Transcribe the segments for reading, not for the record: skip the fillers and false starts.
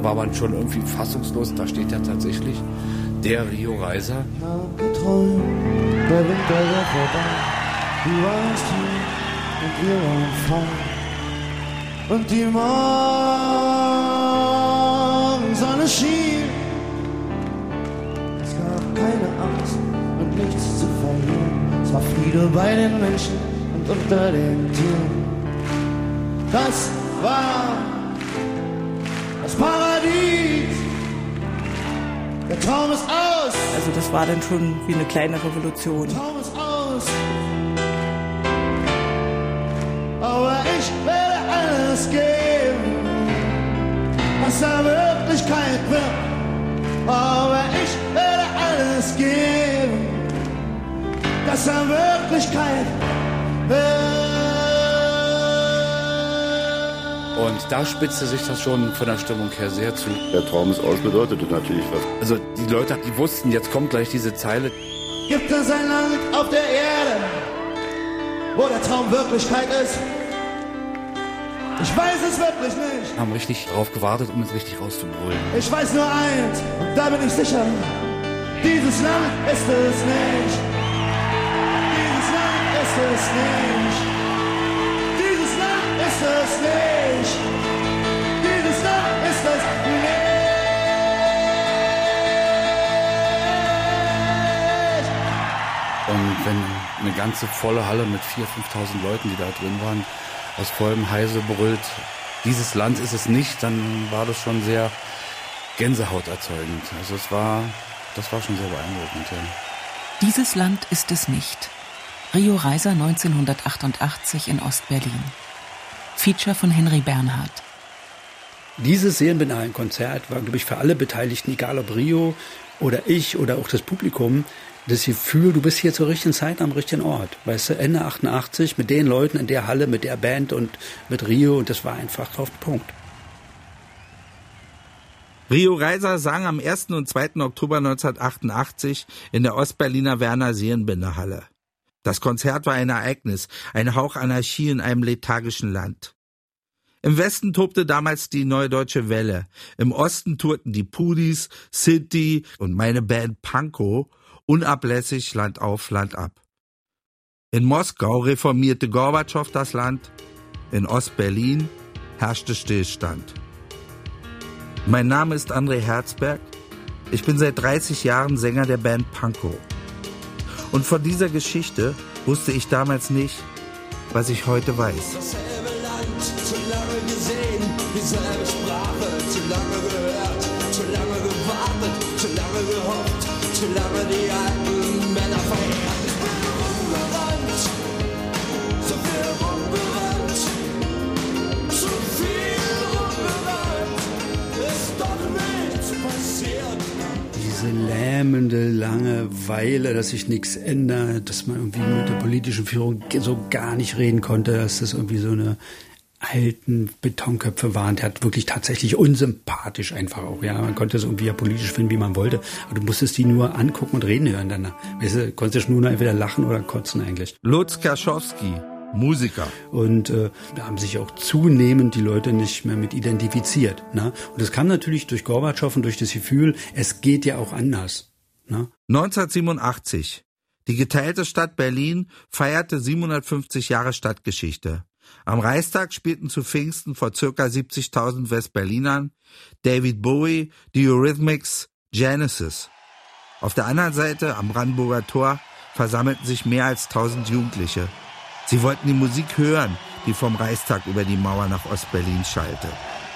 da war man schon irgendwie fassungslos. Da steht ja tatsächlich der Rio Reiser. Ich hab geträumt, der Winter war vorbei. Du warst hier und wir waren frei. Und die Morgensonne schien. Es gab keine Angst und nichts zu verlieren. Es war Friede bei den Menschen und unter den Tieren. Das war das Paradies. Der Traum ist aus. Also das war dann schon wie eine kleine Revolution. Der Traum ist aus. Aber ich werde alles geben, was er Wirklichkeit wird. Aber ich werde alles geben, dass er Wirklichkeit wird. Und da spitzte sich das schon von der Stimmung her sehr zu. Der Traum ist aus bedeutete natürlich was. Also die Leute, die wussten, jetzt kommt gleich diese Zeile. Gibt es ein Land auf der Erde, wo der Traum Wirklichkeit ist? Ich weiß es wirklich nicht. Haben richtig drauf gewartet, um es richtig rauszubrüllen. Ich weiß nur eins, und da bin ich sicher. Dieses Land ist es nicht. Dieses Land ist es nicht. Dieses Land ist es nicht. Dieses Land ist es nicht. Und wenn eine ganze volle Halle mit 4.000, 5.000 Leuten, die da drin waren, aus vollem Halse brüllt, dieses Land ist es nicht, dann war das schon sehr gänseauterzeugend. Also das war schon sehr beeindruckend. Ja. Dieses Land ist es nicht. Rio Reiser 1988 in Ostberlin. Feature von Henry Bernhard. Dieses Seelenbinalen-Konzert war, glaube ich, für alle Beteiligten, egal ob Rio oder ich oder auch das Publikum, das Gefühl, du bist hier zur richtigen Zeit am richtigen Ort. Weißt du, Ende 88 mit den Leuten in der Halle, mit der Band und mit Rio, und das war einfach auf den Punkt. Rio Reiser sang am 1. und 2. Oktober 1988 in der Ostberliner Werner Seelenbinder-Halle. Das Konzert war ein Ereignis, ein Hauch Anarchie in einem lethargischen Land. Im Westen tobte damals die Neue Deutsche Welle. Im Osten tourten die Pudis, City und meine Band Pankow unablässig Land auf, Land ab. In Moskau reformierte Gorbatschow das Land, in Ostberlin herrschte Stillstand. Mein Name ist André Herzberg, ich bin seit 30 Jahren Sänger der Band Pankow. Und von dieser Geschichte wusste ich damals nicht, was ich heute weiß. Dasselbe Land, zu lange gesehen, dieselbe Sprache, zu lange gehört, zu lange gewartet, zu lange gehofft, zu lange die alten Männer verehrt. Ich bin rumgerannt, so viel rumgerannt, zu viel rumgerannt, ist doch nichts passiert. Diese lähmende Langeweile, dass sich nichts ändert, dass man irgendwie mit der politischen Führung so gar nicht reden konnte, dass das irgendwie so eine alten Betonköpfe waren. Der hat wirklich tatsächlich unsympathisch einfach auch. Ja, man konnte es irgendwie ja politisch finden, wie man wollte, aber du musstest die nur angucken und reden hören danach. Weißt du, konntest nur noch entweder lachen oder kotzen eigentlich. Lutz Kerschowski, Musiker. Und da haben sich auch zunehmend die Leute nicht mehr mit identifiziert. Ne? Und das kam natürlich durch Gorbatschow und durch das Gefühl, es geht ja auch anders. Ne? 1987. Die geteilte Stadt Berlin feierte 750 Jahre Stadtgeschichte. Am Reichstag spielten zu Pfingsten vor ca. 70.000 Westberlinern David Bowie, die Eurythmics, Genesis. Auf der anderen Seite, am Brandenburger Tor, versammelten sich mehr als 1000 Jugendliche. Sie wollten die Musik hören, die vom Reichstag über die Mauer nach Ostberlin schallte.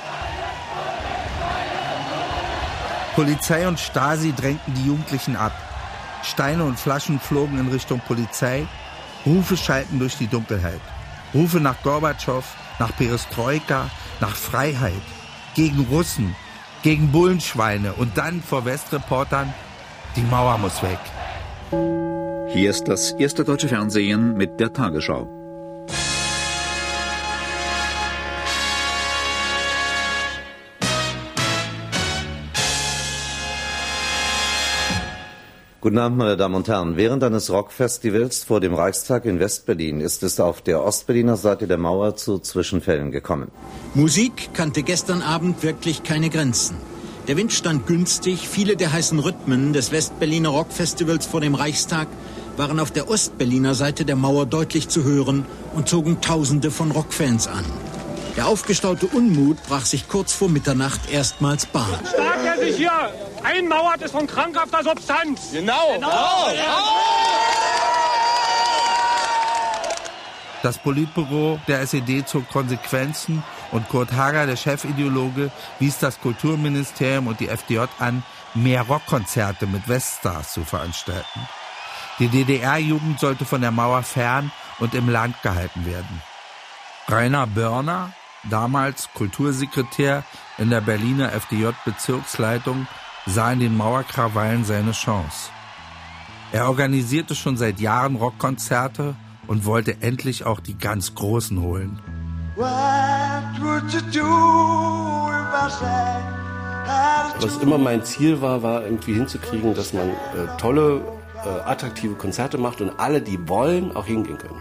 Polizei und Stasi drängten die Jugendlichen ab. Steine und Flaschen flogen in Richtung Polizei. Rufe schallten durch die Dunkelheit. Rufe nach Gorbatschow, nach Perestroika, nach Freiheit. Gegen Russen, gegen Bullenschweine und dann vor Westreportern, die Mauer muss weg. Hier ist das erste deutsche Fernsehen mit der Tagesschau. Guten Abend, meine Damen und Herren. Während eines Rockfestivals vor dem Reichstag in Westberlin ist es auf der Ostberliner Seite der Mauer zu Zwischenfällen gekommen. Musik kannte gestern Abend wirklich keine Grenzen. Der Wind stand günstig, viele der heißen Rhythmen des Westberliner Rockfestivals vor dem Reichstag waren auf der Ostberliner Seite der Mauer deutlich zu hören und zogen Tausende von Rockfans an. Der aufgestaute Unmut brach sich kurz vor Mitternacht erstmals Bahn. Staat, der sich hier einmauert, ist von krankhafter Substanz. Genau. Das Politbüro der SED zog Konsequenzen und Kurt Hager, der Chefideologe, wies das Kulturministerium und die FDJ an, mehr Rockkonzerte mit Weststars zu veranstalten. Die DDR-Jugend sollte von der Mauer fern und im Land gehalten werden. Rainer Börner, damals Kultursekretär in der Berliner FDJ-Bezirksleitung, sah in den Mauerkrawallen seine Chance. Er organisierte schon seit Jahren Rockkonzerte und wollte endlich auch die ganz Großen holen. Was immer mein Ziel war irgendwie hinzukriegen, dass man tolle, attraktive Konzerte macht und alle, die wollen, auch hingehen können.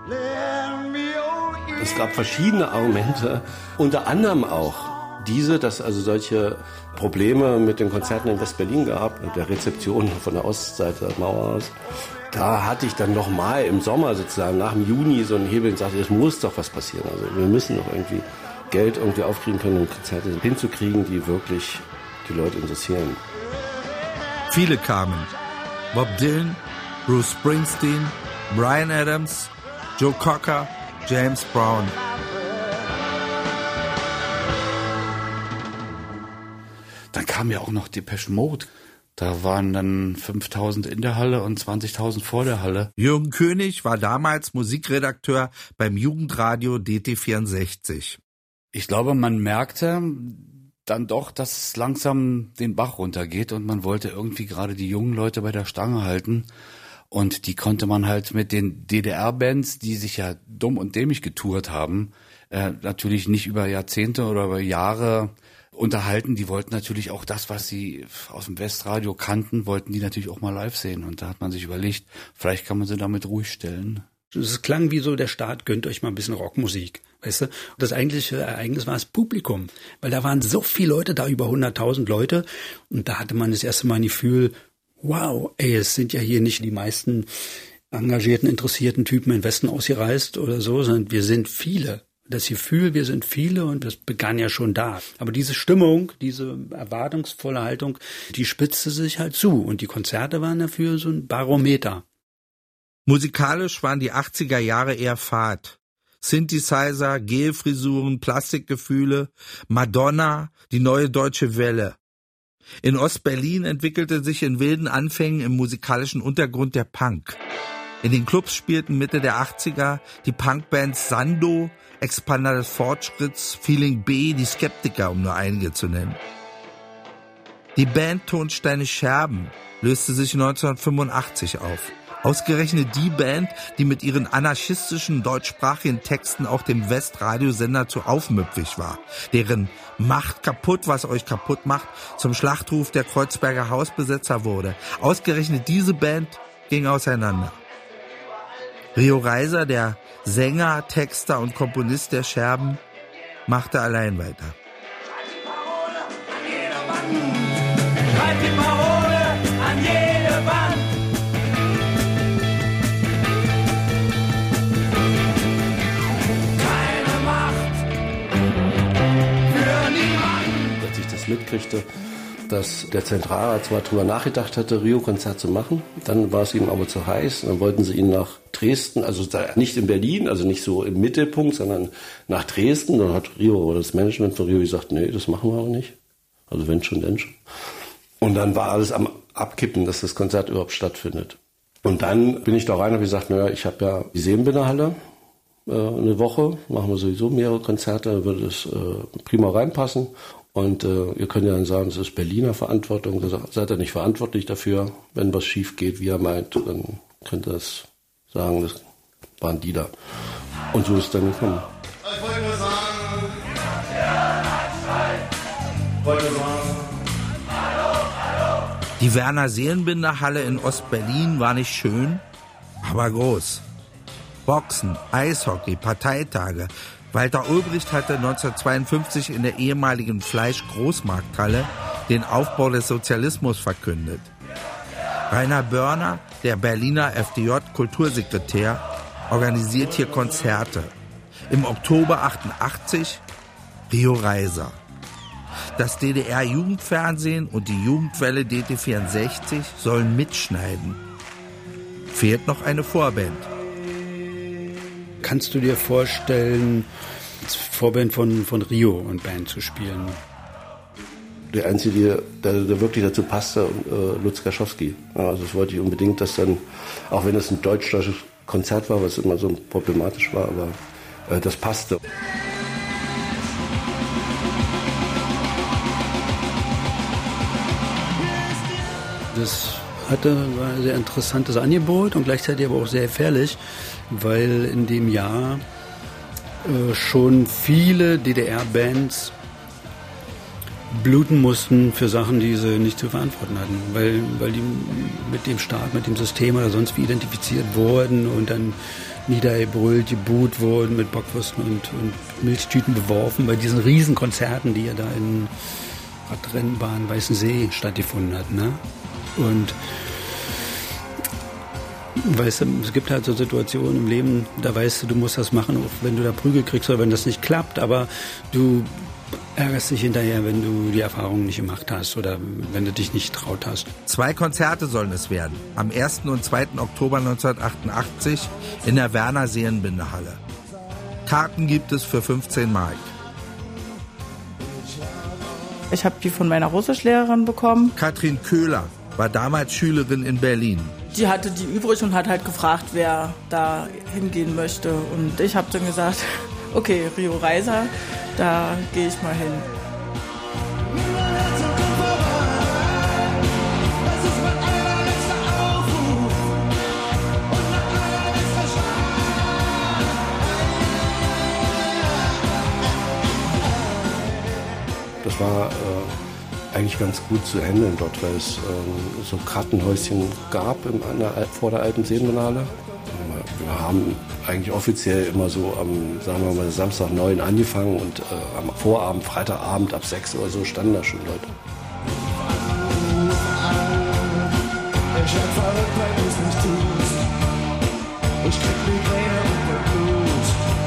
Es gab verschiedene Argumente, unter anderem auch diese, dass also solche Probleme mit den Konzerten in West-Berlin gab, mit der Rezeption von der Ostseite der Mauer aus. Da hatte ich dann nochmal im Sommer sozusagen, nach dem Juni, so einen Hebel und sagte, es muss doch was passieren. Also wir müssen doch irgendwie Geld irgendwie aufkriegen können, um Konzerte hinzukriegen, die wirklich die Leute interessieren. Viele kamen. Bob Dylan, Bruce Springsteen, Bryan Adams, Joe Cocker, James Brown. Dann kam ja auch noch Depeche Mode. Da waren dann 5.000 in der Halle und 20.000 vor der Halle. Jürgen König war damals Musikredakteur beim Jugendradio DT64. Ich glaube, man merkte dann doch, dass es langsam den Bach runtergeht und man wollte irgendwie gerade die jungen Leute bei der Stange halten. Und die konnte man halt mit den DDR-Bands, die sich ja dumm und dämlich getourt haben, natürlich nicht über Jahrzehnte oder über Jahre unterhalten. Die wollten natürlich auch das, was sie aus dem Westradio kannten, wollten die natürlich auch mal live sehen. Und da hat man sich überlegt, vielleicht kann man sie damit ruhig stellen. Es klang wie so, der Staat gönnt euch mal ein bisschen Rockmusik, weißt du? Das eigentliche Ereignis war das Publikum, weil da waren so viele Leute da, über 100.000 Leute. Und da hatte man das erste Mal ein Gefühl, wow, ey, es sind ja hier nicht die meisten engagierten, interessierten Typen in den Westen ausgereist oder so, sondern wir sind viele. Das Gefühl, wir sind viele und das begann ja schon da. Aber diese Stimmung, diese erwartungsvolle Haltung, die spitzte sich halt zu. Und die Konzerte waren dafür so ein Barometer. Musikalisch waren die 80er Jahre eher fad. Synthesizer, Gelfrisuren, Plastikgefühle, Madonna, die neue deutsche Welle. In Ostberlin entwickelte sich in wilden Anfängen im musikalischen Untergrund der Punk. In den Clubs spielten Mitte der 80er die Punkbands Sando, Expander des Fortschritts, Feeling B, die Skeptiker, um nur einige zu nennen. Die Band Tonsteine Scherben löste sich 1985 auf. Ausgerechnet die Band, die mit ihren anarchistischen deutschsprachigen Texten auch dem Westradiosender zu aufmüpfig war, deren "Macht kaputt, was euch kaputt macht" zum Schlachtruf der Kreuzberger Hausbesetzer wurde. Ausgerechnet diese Band ging auseinander. Rio Reiser, der Sänger, Texter und Komponist der Scherben, machte allein weiter. Schreibt die Parole an jede Wand. Keine Macht für niemanden. Als ich das mitkriegte, dass der Zentralrat zwar drüber nachgedacht hatte, Rio-Konzert zu machen, dann war es ihm aber zu heiß. Dann wollten sie ihn nach Dresden, also nicht in Berlin, also nicht so im Mittelpunkt, sondern nach Dresden. Dann hat Rio oder das Management von Rio gesagt, nee, das machen wir auch nicht. Also wenn schon, denn schon. Und dann war alles am Abkippen, dass das Konzert überhaupt stattfindet. Und dann bin ich da rein und habe gesagt, naja, ich habe ja die Seenbinderhalle eine Woche, machen wir sowieso mehrere Konzerte, da würde es prima reinpassen. Und ihr könnt ja dann sagen, das ist Berliner Verantwortung, da seid ihr nicht verantwortlich dafür. Wenn was schief geht, wie er meint, dann könnt ihr das sagen, das waren die da. Und so ist es dann gekommen. Ich wollte nur sagen, Die Werner-Seelenbinder-Halle in Ostberlin war nicht schön, aber groß. Boxen, Eishockey, Parteitage. Walter Ulbricht hatte 1952 in der ehemaligen Fleisch-Großmarkthalle den Aufbau des Sozialismus verkündet. Rainer Börner, der Berliner FDJ-Kultursekretär, organisiert hier Konzerte. Im Oktober 88 Rio Reiser. Das DDR-Jugendfernsehen und die Jugendwelle DT64 sollen mitschneiden. Fehlt noch eine Vorband. Kannst du dir vorstellen, als Vorband von Rio und Band zu spielen? Der Einzige, der wirklich dazu passte, Lutz Gaschowski. Ja, also das wollte ich unbedingt, dass dann, auch wenn es ein deutsch-deutsches Konzert war, was immer so problematisch war, aber das passte. Das war ein sehr interessantes Angebot und gleichzeitig aber auch sehr gefährlich, weil in dem Jahr schon viele DDR-Bands bluten mussten für Sachen, die sie nicht zu verantworten hatten, weil die mit dem Staat, mit dem System oder sonst wie identifiziert wurden und dann niedergebrüllt, geboot wurden, mit Bockwürsten und Milchtüten beworfen bei diesen Riesenkonzerten, die ja da in Radrennbahn Weißensee stattgefunden hatten. Ne? Und weißt du, es gibt halt so Situationen im Leben, da weißt du musst das machen, auch wenn du da Prügel kriegst oder wenn das nicht klappt, aber du ärgerst dich hinterher, wenn du die Erfahrung nicht gemacht hast oder wenn du dich nicht traut hast. 2 Konzerte sollen es werden, am 1. und 2. Oktober 1988 in der Werner-Seelenbinder-Halle. Karten gibt es für 15 Mark. Ich habe die von meiner Russischlehrerin bekommen. Katrin Köhler war damals Schülerin in Berlin. Die hatte die übrig und hat halt gefragt, wer da hingehen möchte. Und ich habe dann gesagt, okay, Rio Reiser, da gehe ich mal hin. Das war eigentlich ganz gut zu handeln dort, weil es so Kartenhäuschen gab vor der alten Seelenbinder-Halle. Wir haben eigentlich offiziell immer so am, sagen wir mal, Samstag 9 angefangen und am Vorabend, Freitagabend ab 6 oder so standen da schon Leute. Ich werd verrückt, weil du's nicht tust. Ich krieg Migräne und Blut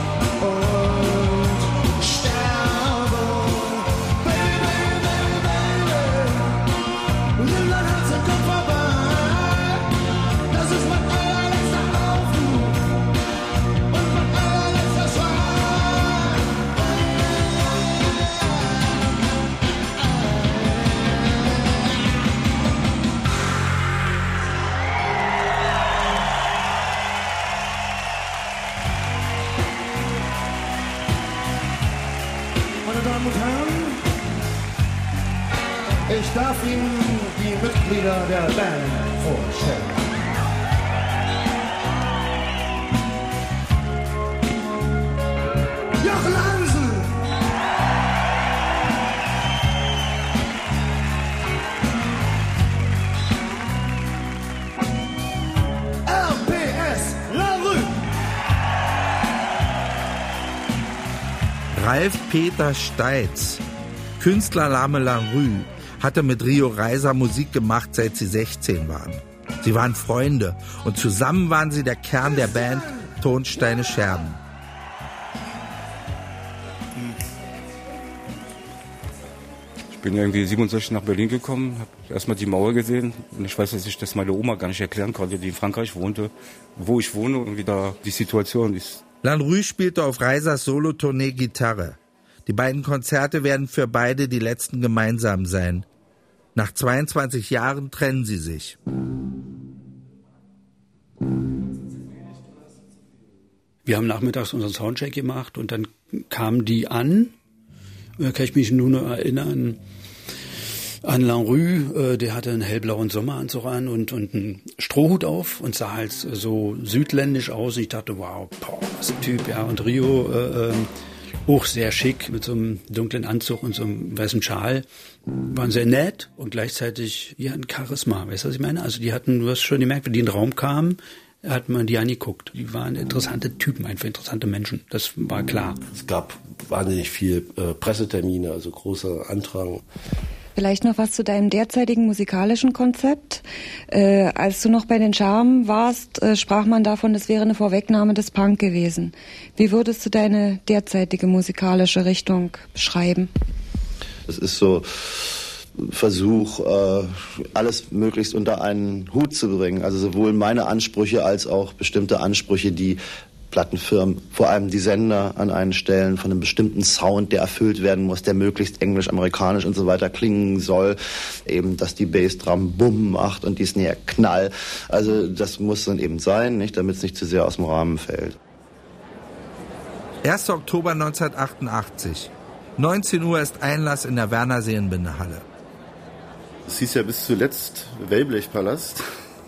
und sterbe. Baby, baby, baby, baby. Nimm dein Herz und komm vorbei. Das ist mein allerletzter Aufruf und mein allerletzter Schrei. Meine Damen und Herren, ich darf Ihnen die Mitglieder der Band vorstellen. Jochen Hansen! RPS La Rue! Ralf Peter Steitz, Künstlername La Rue, hatte mit Rio Reiser Musik gemacht, seit sie 16 waren. Sie waren Freunde und zusammen waren sie der Kern der Band Tonsteine Scherben. Ich bin irgendwie 67 nach Berlin gekommen, habe erstmal die Mauer gesehen und ich weiß, dass ich das meiner Oma gar nicht erklären konnte, die in Frankreich wohnte, wo ich wohne und wie da die Situation ist. La Rue spielte auf Reisers Solotournee Gitarre. Die beiden Konzerte werden für beide die letzten gemeinsam sein. Nach 22 Jahren trennen sie sich. Wir haben nachmittags unseren Soundcheck gemacht und dann kamen die an. Da kann ich mich nur noch erinnern an La Rue. Der hatte einen hellblauen Sommeranzug an und einen Strohhut auf und sah halt so südländisch aus. Und ich dachte, wow, boah, was ein Typ. Ja. Und Rio auch sehr schick mit so einem dunklen Anzug und so einem weißen Schal. Waren sehr nett und gleichzeitig ein Charisma. Weißt du, was ich meine? Also du hast schon gemerkt, wenn die in den Raum kamen, hat man die angeguckt. Die waren interessante Typen, einfach interessante Menschen. Das war klar. Es gab wahnsinnig viel Pressetermine, also großer Andrang. Vielleicht noch was zu deinem derzeitigen musikalischen Konzept. Als du noch bei den Charmen warst, sprach man davon, das wäre eine Vorwegnahme des Punk gewesen. Wie würdest du deine derzeitige musikalische Richtung beschreiben? Es ist so Versuch, alles möglichst unter einen Hut zu bringen. Also sowohl meine Ansprüche als auch bestimmte Ansprüche, die Plattenfirmen, vor allem die Sender an einen stellen, von einem bestimmten Sound, der erfüllt werden muss, der möglichst englisch, amerikanisch und so weiter klingen soll. Eben, dass die Bassdrum Bumm macht und die Snare Knall. Also das muss dann eben sein, nicht, damit es nicht zu sehr aus dem Rahmen fällt. 1. Oktober 1988. 19 Uhr ist Einlass in der Werner Seenbindehalle. Es hieß ja bis zuletzt Wellblechpalast.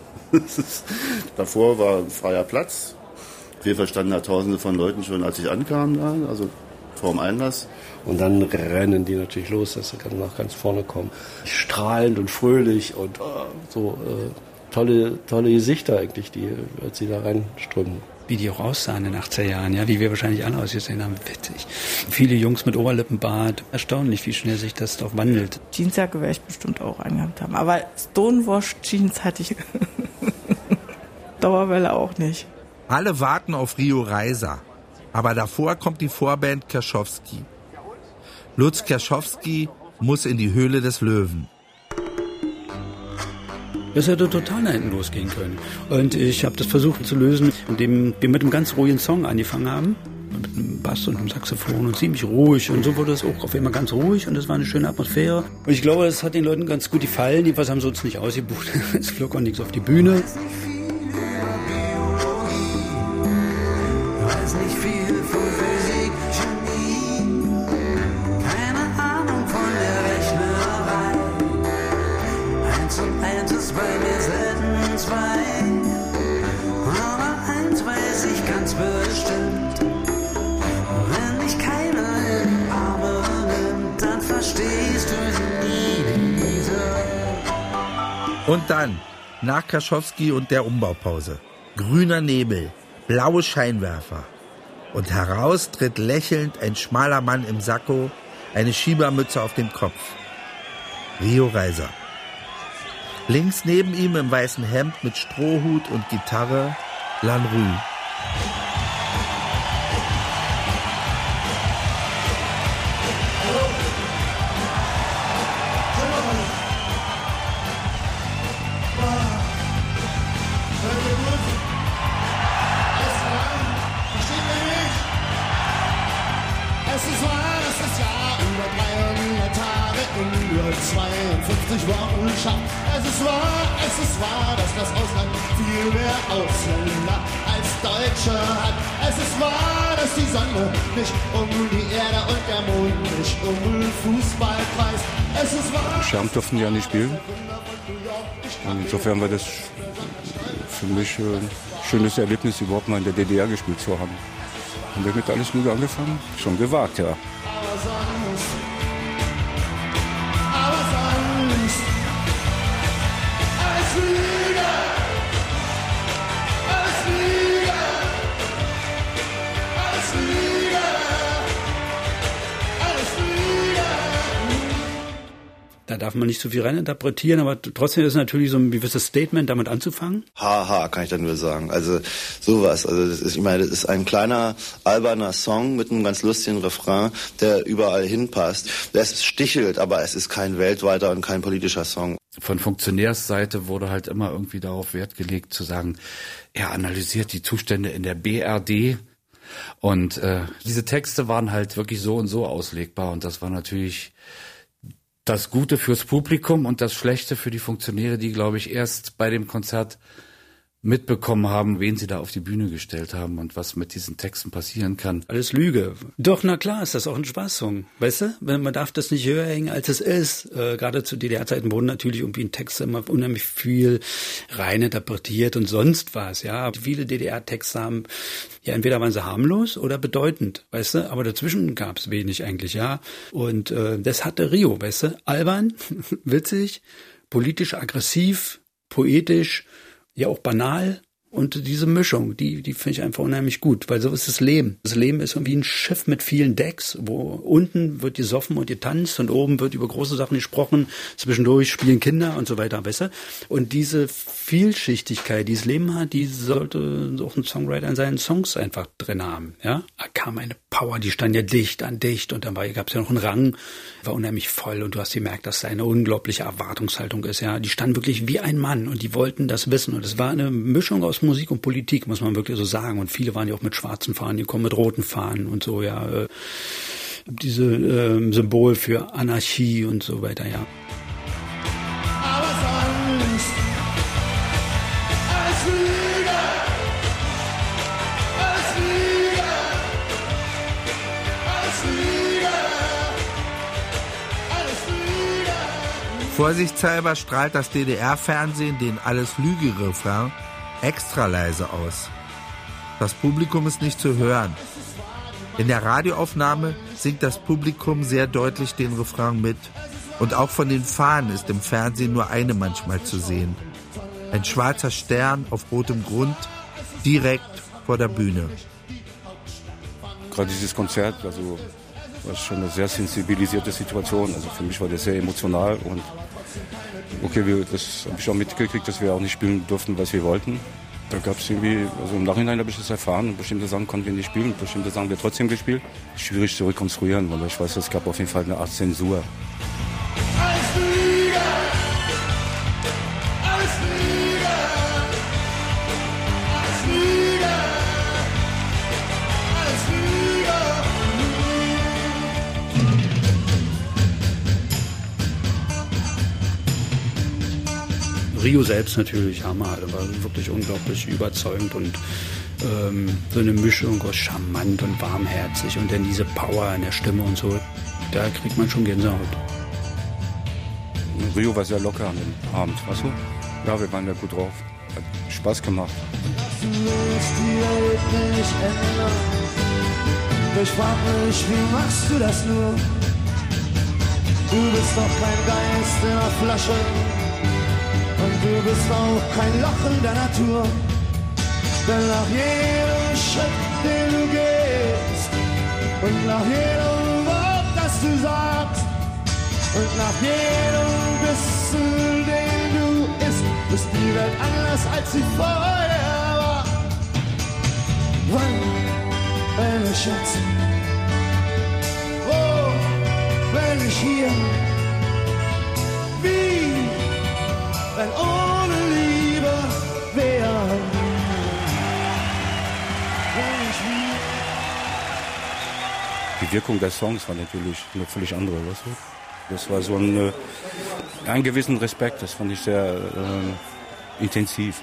Davor war freier Platz. Wir verstanden da Tausende von Leuten schon, als ich ankam da, also vorm Einlass. Und dann rennen die natürlich los, dass sie nach ganz vorne kommen. Strahlend und fröhlich und tolle Gesichter eigentlich, die, als sie da reinströmen. Wie die auch aussahen in den 80er Jahren, ja, wie wir wahrscheinlich alle ausgesehen haben, witzig. Viele Jungs mit Oberlippenbart, erstaunlich, wie schnell sich das doch wandelt. Jeansjacke werde ich bestimmt auch angehabt haben, aber Stonewash-Jeans hatte ich Dauerwelle auch nicht. Alle warten auf Rio Reiser, aber davor kommt die Vorband Kerschowski. Lutz Kerschowski muss in die Höhle des Löwen. Das hätte total nach hinten losgehen können. Und ich habe das versucht zu lösen, indem wir mit einem ganz ruhigen Song angefangen haben. Mit einem Bass und einem Saxophon und ziemlich ruhig. Und so wurde es auch auf einmal ganz ruhig und es war eine schöne Atmosphäre. Und ich glaube, das hat den Leuten ganz gut gefallen. Jedenfalls haben sie uns nicht ausgebucht. Es flog auch nichts auf die Bühne. Und dann, nach Kerschowski und der Umbaupause, grüner Nebel, blaue Scheinwerfer. Und heraus tritt lächelnd ein schmaler Mann im Sakko, eine Schiebermütze auf dem Kopf. Rio Reiser. Links neben ihm im weißen Hemd mit Strohhut und Gitarre, Lanrue. Es ist wahr, dass das Ausland viel mehr Ausländer als Deutsche hat. Es ist wahr, dass die Sonne nicht um die Erde und der Mond nicht um den Fußball kreist. Es ist wahr. Charme durften ja nicht spielen. Und insofern war das für mich ein schönes Erlebnis, überhaupt mal in der DDR gespielt zu haben. Haben wir mit alles gut angefangen? Schon gewagt, ja. Da darf man nicht zu viel reininterpretieren, aber trotzdem ist es natürlich so ein gewisses Statement, damit anzufangen. Haha, kann ich da nur sagen. Also sowas. Also das ist, ich meine, das ist ein kleiner, alberner Song mit einem ganz lustigen Refrain, der überall hinpasst. Es stichelt, aber es ist kein weltweiter und kein politischer Song. Von Funktionärsseite wurde halt immer irgendwie darauf Wert gelegt, zu sagen, er analysiert die Zustände in der BRD. Und diese Texte waren halt wirklich so und so auslegbar. Und das war natürlich das Gute fürs Publikum und das Schlechte für die Funktionäre, die, glaube ich, erst bei dem Konzert mitbekommen haben, wen sie da auf die Bühne gestellt haben und was mit diesen Texten passieren kann. Alles Lüge. Doch, na klar, ist das auch ein Spaßsong. Weißt du? Man darf das nicht höher hängen, als es ist. Gerade zu DDR-Zeiten wurden natürlich irgendwie in Texte immer unheimlich viel rein interpretiert und sonst was, ja. Viele DDR-Texte haben, ja, entweder waren sie harmlos oder bedeutend, weißt du? Aber dazwischen gab's wenig eigentlich, ja. Und das hatte Rio, weißt du? Albern, witzig, politisch aggressiv, poetisch, ja auch banal. Und diese Mischung, die finde ich einfach unheimlich gut, weil so ist das Leben. Das Leben ist wie ein Schiff mit vielen Decks, wo unten wird gesoffen und getanzt und oben wird über große Sachen gesprochen, zwischendurch spielen Kinder und so weiter, weißt du? Und diese Vielschichtigkeit, die das Leben hat, die sollte auch ein Songwriter in seinen Songs einfach drin haben, ja? Da kam eine Power, die stand ja dicht an dicht und dann gab es ja noch einen Rang, war unheimlich voll und du hast gemerkt, dass da eine unglaubliche Erwartungshaltung ist, ja? Die standen wirklich wie ein Mann und die wollten das wissen und es war eine Mischung aus Musik und Politik, muss man wirklich so sagen. Und viele waren ja auch mit schwarzen Fahnen gekommen, mit roten Fahnen und so, ja. Diese Symbol für Anarchie und so weiter, ja. Aber sonst alles Lüge, alles Lüge, alles Lüge, alles Lüge. Vorsichtshalber strahlt das DDR-Fernsehen den Alles-Lüge-Refrain extra leise aus. Das Publikum ist nicht zu hören. In der Radioaufnahme singt das Publikum sehr deutlich den Refrain mit. Und auch von den Fahnen ist im Fernsehen nur eine manchmal zu sehen. Ein schwarzer Stern auf rotem Grund, direkt vor der Bühne. Gerade dieses Konzert, also war schon eine sehr sensibilisierte Situation. Also für mich war das sehr emotional und okay, das habe ich auch mitgekriegt, dass wir auch nicht spielen durften, was wir wollten. Da gab es irgendwie, also im Nachhinein habe ich das erfahren, bestimmte Sachen konnten wir nicht spielen, bestimmte Sachen haben wir trotzdem gespielt. Schwierig zu rekonstruieren, weil ich weiß, es gab auf jeden Fall eine Art Zensur. Alles Lüge, alles Lüge, alles Lüge, alles Lüge. Rio selbst natürlich Hammer, der war wirklich unglaublich überzeugend und so eine Mischung aus charmant und warmherzig und dann diese Power in der Stimme und so, da kriegt man schon Gänsehaut. Rio war sehr locker an dem Abend, weißt du? Ja, wir waren ja gut drauf, hat Spaß gemacht. Du willst die Welt nicht ändern. Ich frag mich, wie machst du das nur? Du bist doch kein Geist in der Flasche. Und du bist auch kein Loch in der Natur. Denn nach jedem Schritt, den du gehst, und nach jedem Wort, das du sagst, und nach jedem Bissen, den du isst, ist die Welt anders, als sie vorher war. Wann, meine Schatz? Wo, wenn ich hier? Wie? Wenn ohne Liebe wäre. Die Wirkung der Songs war natürlich eine völlig andere, weißt du? Das war so einen gewissen Respekt, das fand ich sehr intensiv.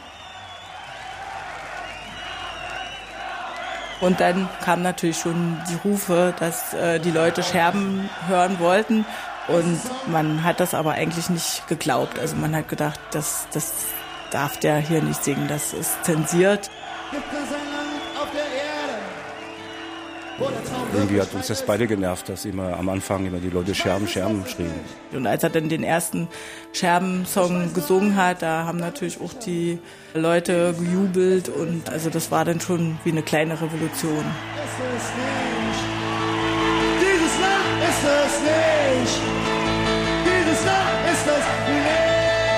Und dann kamen natürlich schon die Rufe, dass die Leute Scherben hören wollten. Und man hat das aber eigentlich nicht geglaubt. Also man hat gedacht, das darf der hier nicht singen, das ist zensiert. Gibt es ein Land auf der Erde, wo der Traum Irgendwie hat uns das beide genervt, dass immer am Anfang immer die Leute Scherben, Scherben schrien. Und als er dann den ersten Scherben-Song gesungen hat, da haben natürlich auch die Leute gejubelt. Und also das war dann schon wie eine kleine Revolution. ist es nicht. Dieses Land ist es nicht. Dieses Land ist es nicht.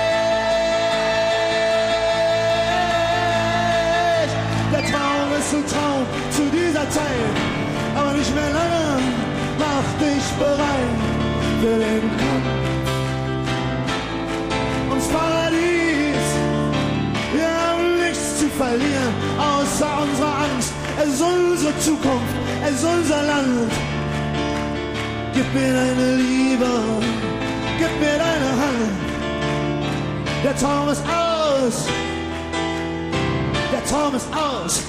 Der Traum ist ein Traum zu dieser Zeit, aber nicht mehr lange. Mach dich bereit für den Kampf ums Paradies. Wir haben nichts zu verlieren, außer unserer Angst. Es ist unsere Zukunft, es ist unser Land. Gib mir deine Liebe, gib mir deine Hand. Der Traum ist aus, Traum ist aus.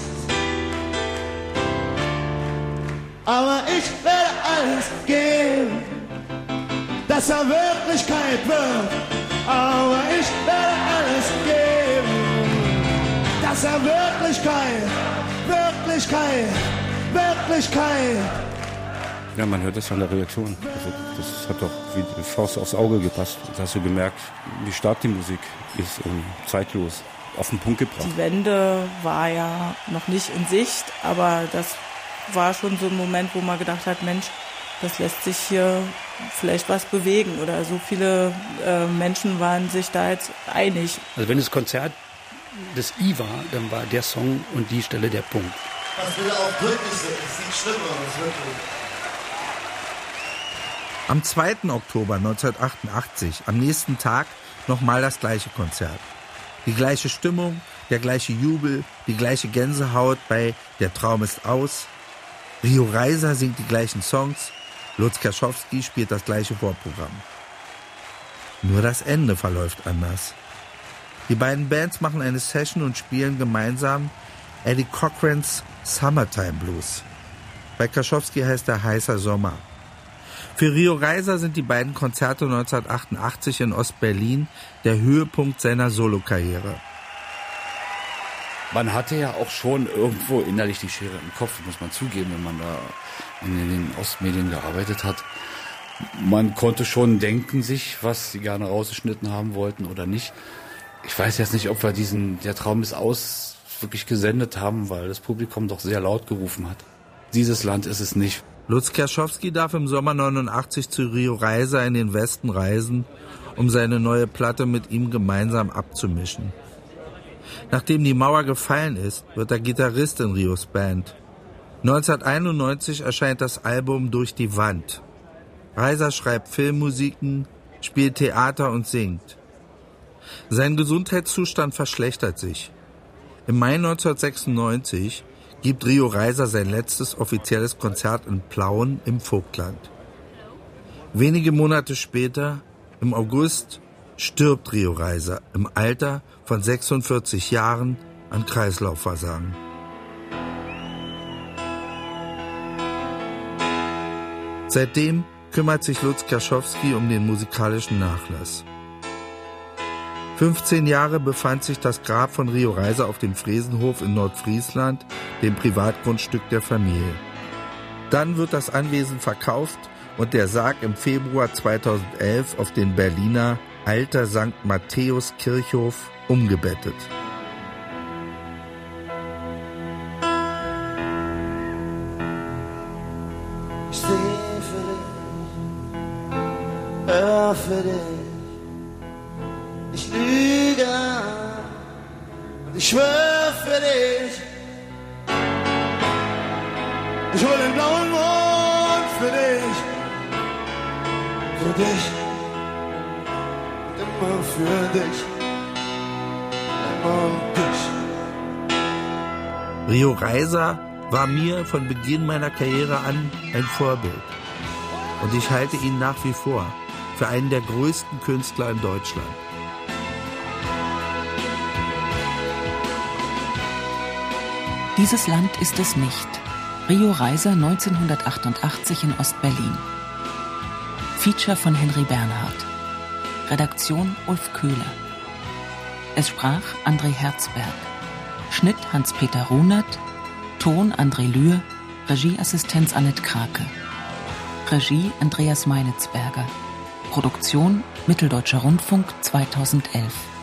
Aber ich werde alles geben, dass er Wirklichkeit wird. Aber ich werde alles geben, dass er Wirklichkeit. Ja, man hört das an der Reaktion. Also das hat doch wie die Faust aufs Auge gepasst. Da hast du gemerkt, wie stark die Musik ist und zeitlos auf den Punkt gebracht. Die Wende war ja noch nicht in Sicht, aber das war schon so ein Moment, wo man gedacht hat, Mensch, das lässt sich hier vielleicht was bewegen. Oder so viele Menschen waren sich da jetzt einig. Also wenn das Konzert das I war, dann war der Song und die Stelle der Punkt. Was will auch glücklich sind, ist nicht schlimm, aber wirklich. Am 2. Oktober 1988, am nächsten Tag, nochmal das gleiche Konzert. Die gleiche Stimmung, der gleiche Jubel, die gleiche Gänsehaut bei Der Traum ist aus. Rio Reiser singt die gleichen Songs, Lutz Kerschowski spielt das gleiche Vorprogramm. Nur das Ende verläuft anders. Die beiden Bands machen eine Session und spielen gemeinsam Eddie Cochrans Summertime Blues. Bei Kerschowski heißt er Heißer Sommer. Für Rio Reiser sind die beiden Konzerte 1988 in Ostberlin der Höhepunkt seiner Solokarriere. Man hatte ja auch schon irgendwo innerlich die Schere im Kopf, muss man zugeben, wenn man da in den Ostmedien gearbeitet hat. Man konnte schon denken sich, was sie gerne rausgeschnitten haben wollten oder nicht. Ich weiß jetzt nicht, ob wir Der Traum ist aus wirklich gesendet haben, weil das Publikum doch sehr laut gerufen hat. Dieses Land ist es nicht. Lutz Kerschowski darf im Sommer 89 zu Rio Reiser in den Westen reisen, um seine neue Platte mit ihm gemeinsam abzumischen. Nachdem die Mauer gefallen ist, wird er Gitarrist in Rios Band. 1991 erscheint das Album Durch die Wand. Reiser schreibt Filmmusiken, spielt Theater und singt. Sein Gesundheitszustand verschlechtert sich. Im Mai 1996 gibt Rio Reiser sein letztes offizielles Konzert in Plauen im Vogtland. Wenige Monate später, im August, stirbt Rio Reiser im Alter von 46 Jahren an Kreislaufversagen. Seitdem kümmert sich Lutz Kerschowski um den musikalischen Nachlass. 15 Jahre befand sich das Grab von Rio Reiser auf dem Fresenhof in Nordfriesland, dem Privatgrundstück der Familie. Dann wird das Anwesen verkauft und der Sarg im Februar 2011 auf den Berliner Alter St. Matthäus Kirchhof umgebettet. Ich stehe für dich, hör für dich. Ich lüge und ich schwör für dich. Ich hol den blauen Mond für dich. Für dich. Und immer für dich. Immer dich. Rio Reiser war mir von Beginn meiner Karriere an ein Vorbild. Und ich halte ihn nach wie vor für einen der größten Künstler in Deutschland. Dieses Land ist es nicht. Rio Reiser 1988 in Ostberlin. Feature von Henry Bernhard. Redaktion Ulf Köhler. Es sprach André Herzberg. Schnitt Hans-Peter Runert. Ton André Lühr. Regieassistenz Annette Krake. Regie Andreas Meinitzberger. Produktion Mitteldeutscher Rundfunk 2011.